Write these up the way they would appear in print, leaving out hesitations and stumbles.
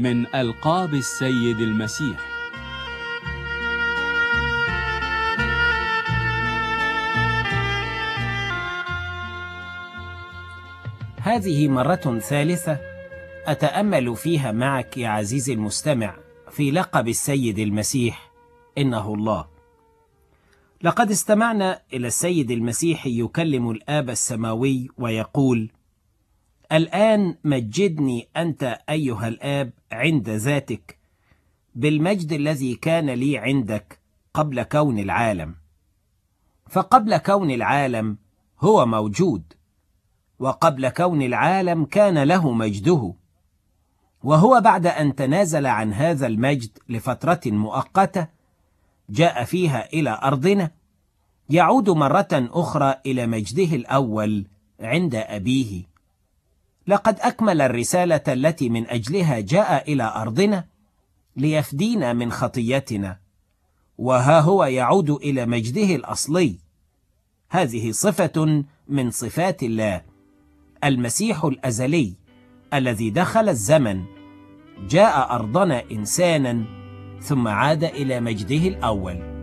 من ألقاب السيد المسيح. هذه مرة ثالثة أتأمل فيها معك يا عزيزي المستمع في لقب السيد المسيح إنه الله. لقد استمعنا إلى السيد المسيح يكلم الآب السماوي ويقول: الآن مجدني أنت أيها الآب عند ذاتك بالمجد الذي كان لي عندك قبل كون العالم. فقبل كون العالم هو موجود، وقبل كون العالم كان له مجده، وهو بعد أن تنازل عن هذا المجد لفترة مؤقتة جاء فيها إلى أرضنا، يعود مرة أخرى إلى مجده الأول عند أبيه. لقد أكمل الرسالة التي من أجلها جاء إلى أرضنا ليفدينا من خطيتنا، وها هو يعود إلى مجده الأصلي. هذه صفة من صفات الله، المسيح الأزلي الذي دخل الزمن، جاء أرضنا إنسانا ثم عاد إلى مجده الأول.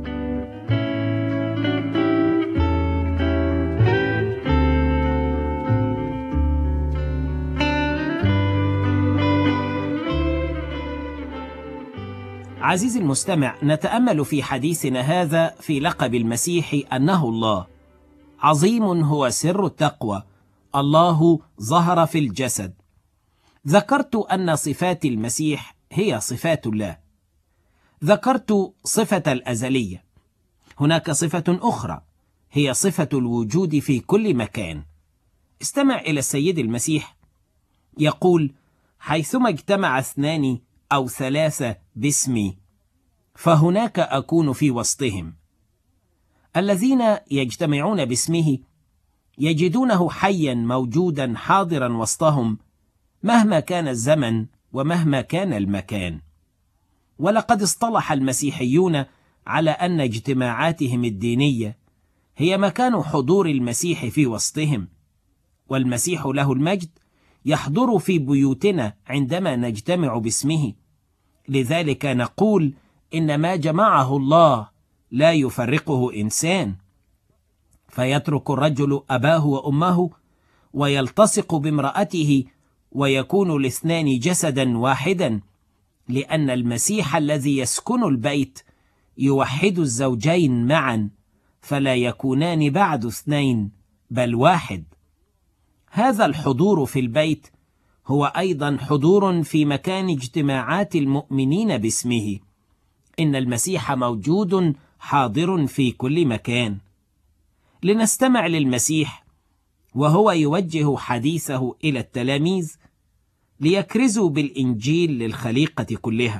عزيزي المستمع، نتأمل في حديثنا هذا في لقب المسيح أنه الله. عظيم هو سر التقوى، الله ظهر في الجسد. ذكرت أن صفات المسيح هي صفات الله. ذكرت صفة الأزلية. هناك صفة أخرى هي صفة الوجود في كل مكان. استمع إلى السيد المسيح يقول: حيثما اجتمع 2 أو 3 باسمي فهناك أكون في وسطهم. الذين يجتمعون باسمه يجدونه حيا موجودا حاضرا وسطهم مهما كان الزمن ومهما كان المكان. ولقد اصطلح المسيحيون على أن اجتماعاتهم الدينية هي مكان حضور المسيح في وسطهم، والمسيح له المجد يحضر في بيوتنا عندما نجتمع باسمه. لذلك نقول إن ما جمعه الله لا يفرقه إنسان. فيترك الرجل أباه وأمه ويلتصق بامرأته ويكون الاثنان جسدا واحدا، لأن المسيح الذي يسكن البيت يوحد الزوجين معا، فلا يكونان بعد 2 بل واحد. هذا الحضور في البيت هو أيضا حضور في مكان اجتماعات المؤمنين باسمه. إن المسيح موجود حاضر في كل مكان. لنستمع للمسيح وهو يوجه حديثه إلى التلاميذ ليكرزوا بالإنجيل للخليقة كلها،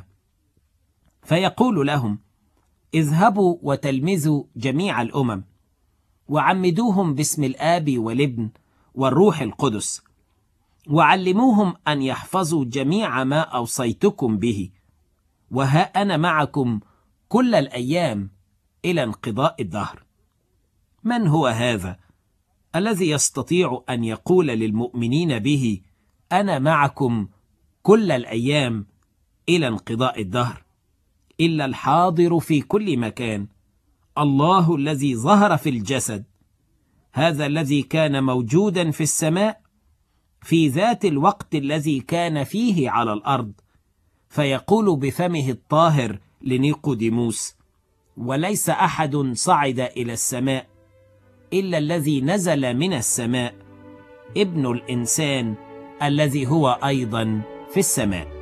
فيقول لهم: اذهبوا وتلمذوا جميع الأمم وعمدوهم باسم الآب والابن والروح القدس، وعلموهم أن يحفظوا جميع ما أوصيتكم به، وها أنا معكم كل الأيام إلى انقضاء الدهر. من هو هذا الذي يستطيع أن يقول للمؤمنين به: أنا معكم كل الأيام إلى انقضاء الدهر؟ إلا الحاضر في كل مكان، الله الذي ظهر في الجسد، هذا الذي كان موجودا في السماء في ذات الوقت الذي كان فيه على الأرض. فيقول بفمه الطاهر لنيقوديموس: وليس أحد صعد إلى السماء إلا الذي نزل من السماء، ابن الإنسان الذي هو أيضا في السماء.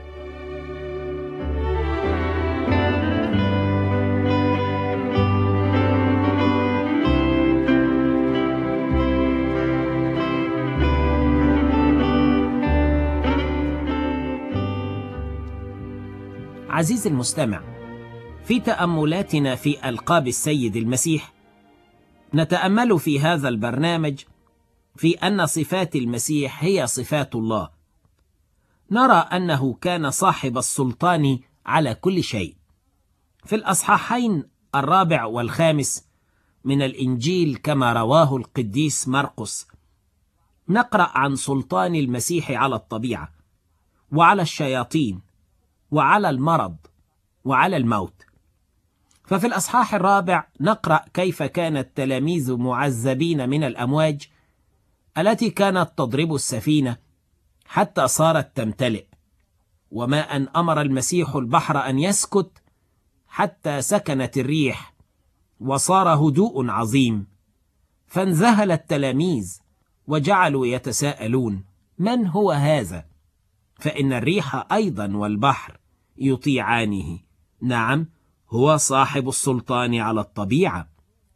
عزيزي المستمع، في تأملاتنا في ألقاب السيد المسيح نتأمل في هذا البرنامج في أن صفات المسيح هي صفات الله. نرى أنه كان صاحب السلطان على كل شيء. في الأصحاحين 4 و5 من الإنجيل كما رواه القديس مرقس نقرأ عن سلطان المسيح على الطبيعة وعلى الشياطين وعلى المرض وعلى الموت. ففي الأصحاح 4 نقرأ كيف كان التلاميذ معذبين من الأمواج التي كانت تضرب السفينة حتى صارت تمتلئ، وما أن أمر المسيح البحر أن يسكت حتى سكنت الريح وصار هدوء عظيم. فانذهل التلاميذ وجعلوا يتساءلون: من هو هذا؟ فإن الريح أيضا والبحر يطيعانه. نعم، هو صاحب السلطان على الطبيعة.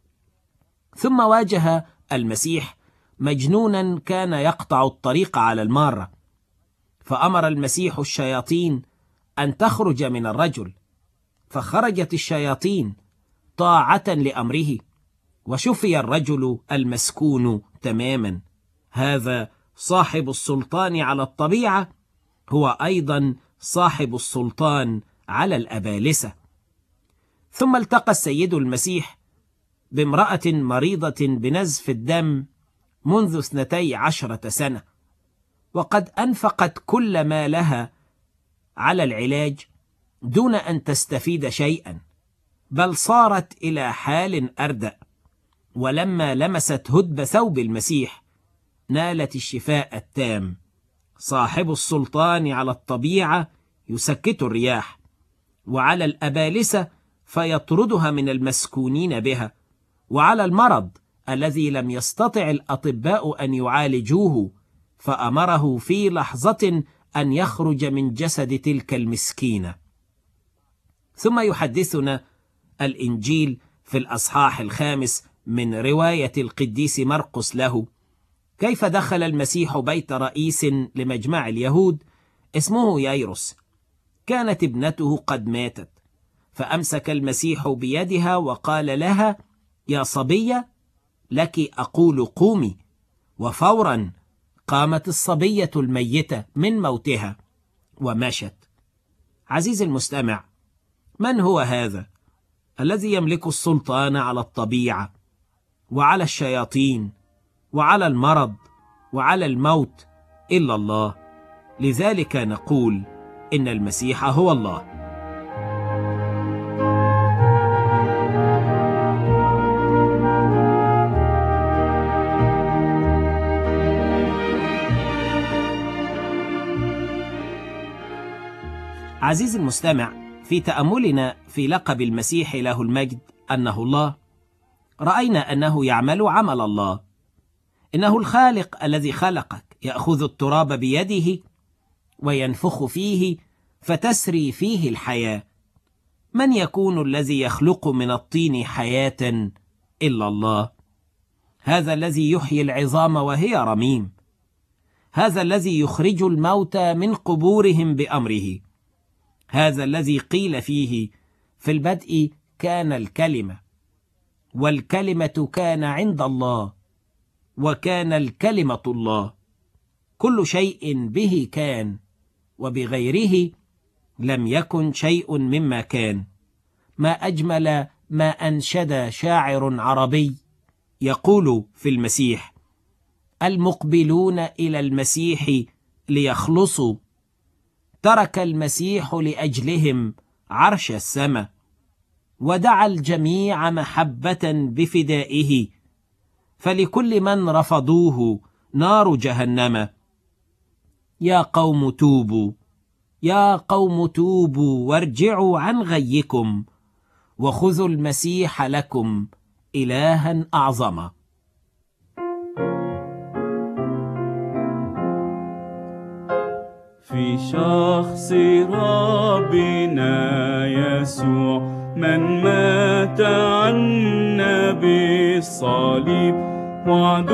ثم واجه المسيح مجنونا كان يقطع الطريق على المارة، فأمر المسيح الشياطين أن تخرج من الرجل، فخرجت الشياطين طاعة لأمره، وشفي الرجل المسكون تماما. هذا صاحب السلطان على الطبيعة هو أيضا صاحب السلطان على الأبالسة. ثم التقى السيد المسيح بامرأة مريضة بنزف الدم منذ 12 سنة، وقد أنفقت كل ما لها على العلاج دون أن تستفيد شيئا، بل صارت إلى حال أردأ. ولما لمست هدب ثوب المسيح نالت الشفاء التام. صاحب السلطان على الطبيعة يسكت الرياح، وعلى الأبالسة فيطردها من المسكونين بها، وعلى المرض الذي لم يستطع الأطباء أن يعالجوه فأمره في لحظة أن يخرج من جسد تلك المسكينة. ثم يحدثنا الإنجيل في الأصحاح 5 من رواية القديس مرقس له كيف دخل المسيح بيت رئيس لمجمع اليهود اسمه ييروس. كانت ابنته قد ماتت، فأمسك المسيح بيدها وقال لها: يا صبية، لك أقول قومي. وفورا قامت الصبية الميتة من موتها ومشت. عزيزي المستمع، من هو هذا الذي يملك السلطان على الطبيعة وعلى الشياطين وعلى المرض وعلى الموت إلا الله؟ لذلك نقول إن المسيح هو الله. عزيزي المستمع، في تأملنا في لقب المسيح له المجد أنه الله، رأينا أنه يعمل عمل الله. إنه الخالق الذي خلقك، يأخذ التراب بيده وينفخ فيه فتسري فيه الحياة. من يكون الذي يخلق من الطين حياة إلا الله؟ هذا الذي يحيي العظام وهي رميم، هذا الذي يخرج الموتى من قبورهم بأمره، هذا الذي قيل فيه: في البدء كان الكلمة، والكلمة كان عند الله، وكان الكلمة الله. كل شيء به كان، وبغيره لم يكن شيء مما كان. ما أجمل ما أنشد شاعر عربي يقول في المسيح: المقبلون إلى المسيح ليخلصوا، ترك المسيح لأجلهم عرش السماء، ودعا الجميع محبة بفدائه، فلكل من رفضوه نار جهنم. يا قوم توبوا، يا قوم توبوا وارجعوا عن غيكم، وخذوا المسيح لكم إلها أعظم. في شخص ربنا يسوع من مات عنا بالصليب، وعد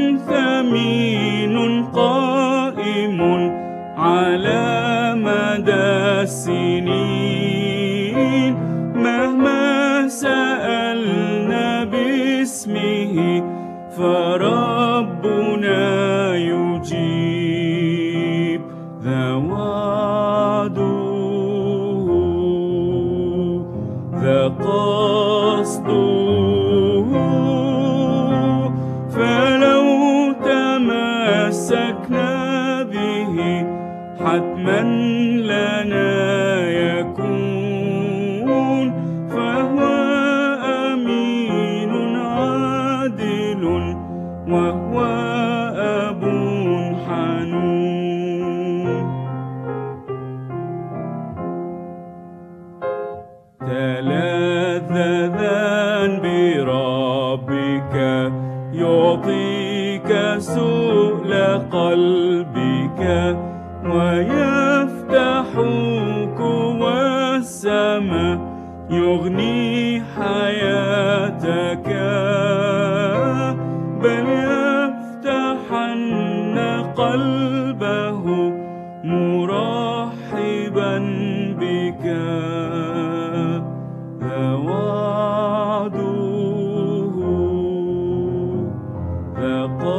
ثمين قائم على مدى السنين. مهما سألنا باسمه فربنا يجيب. ذا وعده، ذا قصده، فلو تمسكنا به حتما لنا وهو أب حنون. تلذذا بربك يعطيك سؤل قلبك، ويفتح قوى السماء يغني حياتك، بل يفتحن قلبه مرحبا بك. ذا وعده، ذا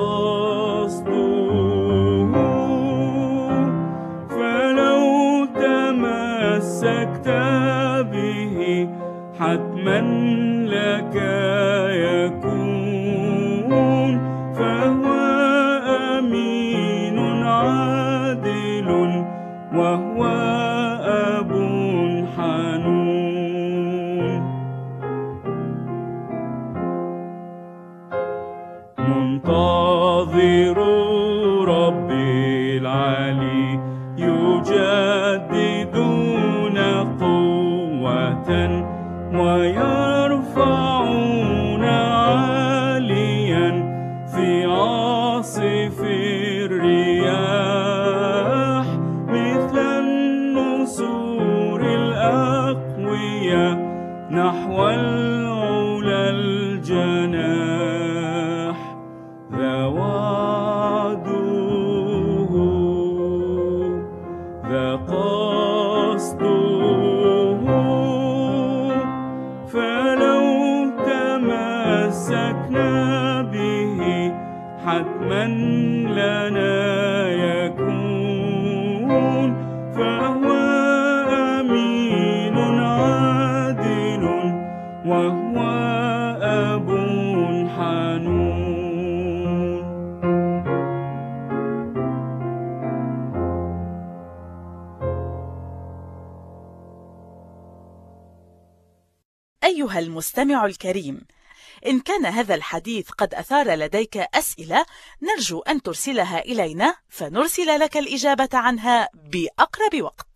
قصده، فلو تمسكت به حتما لك يكون. فهو أمين عادل وهو أب حنون. منتظر ربي العلي يجددون قوة، ويرفعون عاليا في عاصف الرياح، مثل النسور الأقوياء نحو العلا الجناح. ذا وعده، ذا قصده، فلو تمسكنا به حتما لنا يكون. فهو أمين عادل وهو أب حنون. أيها المستمع الكريم، إن كان هذا الحديث قد أثار لديك أسئلة، نرجو أن ترسلها إلينا فنرسل لك الإجابة عنها بأقرب وقت.